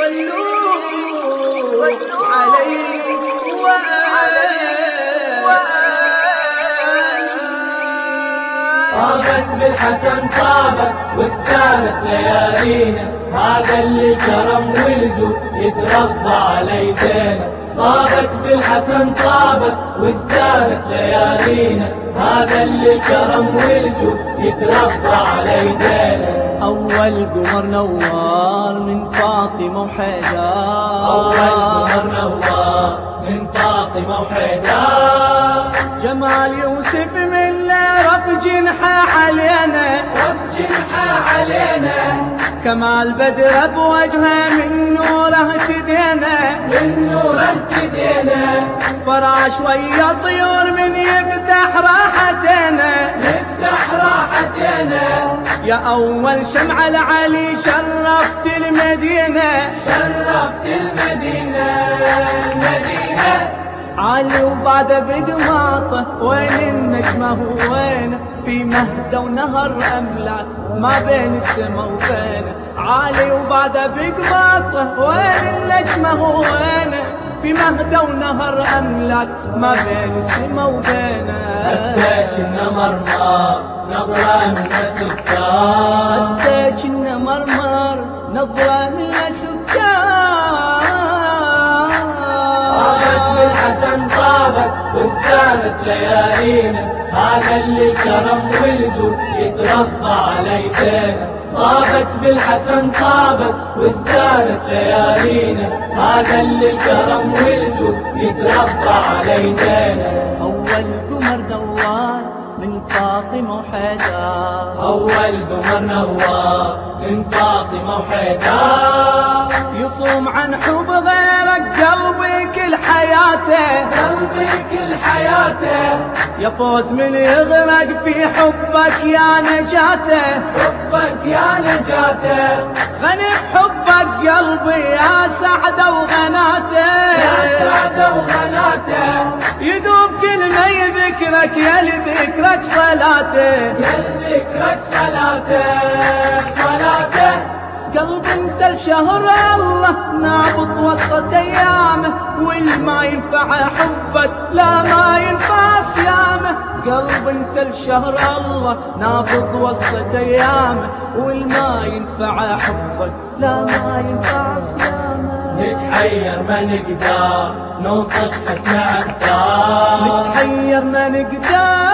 صلوا عليه طابت بالحسن طابت واستانت ليالينا، هذا اللي كرم والجود يترضى على يدينا. طابت بالحسن طابت واستانت ليالينا، هذا اللي كرم والجود يترضى على يدينا. أول قمر نوار من فاطمة وحيدر، أول قمر نوار من فاطمة وحيدر. جمال يوسف من رف جنحه علينا، رف جنحه علينا. كمال بدر بوجهه من نوره اهتدينا، من نوره اهتدينا. فراش ويا طيور من يفتح راحتنا، يفتح راحتنا. يا أول شمعة العلي شرفت المدينة، شرفت المدينة. المدينة علي وبعده بقماطه وين النجمة وين، في مهدى ونهر أملع ما بين السما وبينه. علي وبعده بقماطه وين النجمة وين، في مهدى ونهر أملع ما بين السما وبينه. أديك مرمر نظرة من السكان، أديك مرمر نظرة من السكان. طابت بالحسن طابت واستانت ليالينا، هذا اللي كرم والجود يترضى على يدينا. طابت بالحسن طابت واستانت ليالينا، هذا اللي كرم والجود يترضى على يدينا. أول قمر نوار من فاطمة وحيدر، أول قمر نوار من فاطمة وحيدر. يصوم عن حب غيرك قلبي كل حياته، قلبي كل حياته. يا فوز من يغرق في حبك يا نجاته، حبك يا نجاته. غني بحبك قلبي يا سعده وغناته، يا سعده وغناته. يذوب كل ما يذكرك يا لذكرك صلاته، يا لذكرك صلاته. صلاته قلب انت الشهر الله نابض وسط ايامه، والما ينفع حبك لا ما ينفع صيامه. قلب انت الشهر الله نابض وسط ايامه، والما ينفع حبك لا ما ينفع صيامه. نتحير ما نقدر نوصف حسن أكثر، نتحير ما نقدر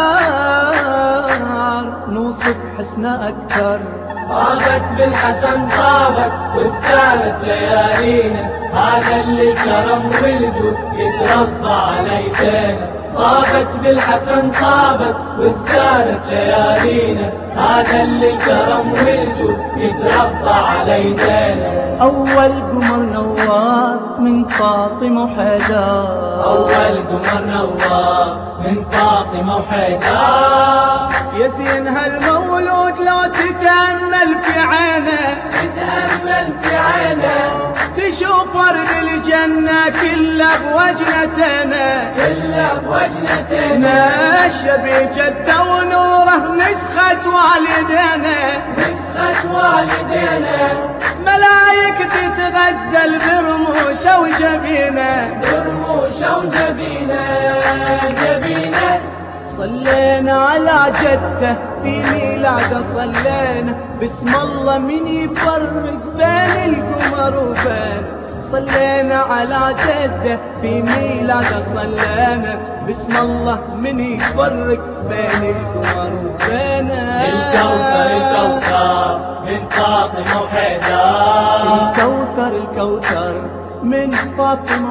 نوصف حسنه أكثر. طابت بالحسن طابت واستانت ليالينا، هذا اللي كرم والجود يترضى على يدينا. طابت بالحسن طابت واستانت ليالينا، هذا اللي كرم والجود يترضى على يدينا. أول قمر نوار من فاطمة وحيدر، أول قمر نوار من فاطمة وحيدر. يا زين هالمولود لو تتأمل في عينه، تتأمل في عينه. تشوف ورد الجنة كله بوجنتنا، كله بوجنتنا. شبي جده ونوره نسخة والدينا، نسخة والدينا. ملايك تتغزل برموشه وجبينه، برموشه وجبينه. جبينه صلينا على جده في ميلاده، صلينا بسم الله من يفرق بين القمر وبين. صلينا على جده في ميلاده، صلينا بسم الله من يفرق بين القمر وبين. الكوثر الكوثر من فاطمة وحيدر، الكوثر الكوثر من فاطمة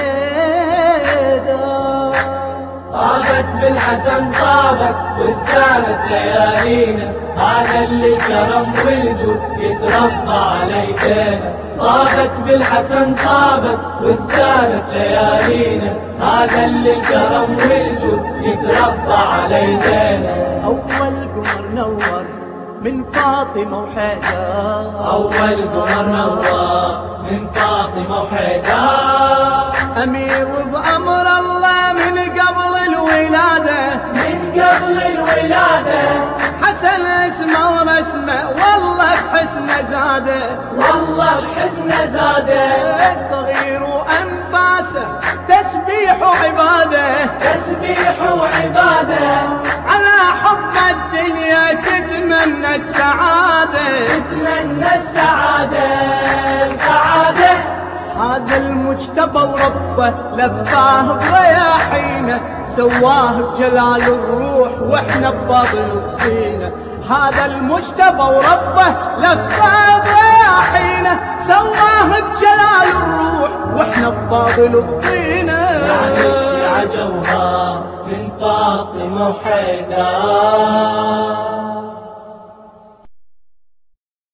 وحيدر. طابت بالحسن طابت واستانت ليالينا، هذا اللي كرم والجود يترضى على يدينا. طابت بالحسن طابت واستانت ليالينا، هذا اللي كرم والجود يترضى على يدينا. أول قمر نور من فاطمة وحيدر، أول قمر نور من فاطمة وحيدر. أمير بأمر الله من قبل الولادة، من قبل الولادة. حسن اسمه ورسمه والله بحسن زاده، والله بحسن زاده، صغير وأنفاسه تسبيح وعباده، تسبيح وعباده، على حب الدنيا تتمنى السعادة، تتمنى السعادة، السعادة. هذا المجتبى وربه لفاه برياحينه، سواه بجلال الروح واحنا بفضل الطينه. هذا المجتبى وربه لفاه برياحينه، سواه بجلال الروح واحنا بفضل الطينه. يعني الشيعة جوهر من فاطمة وحيدر.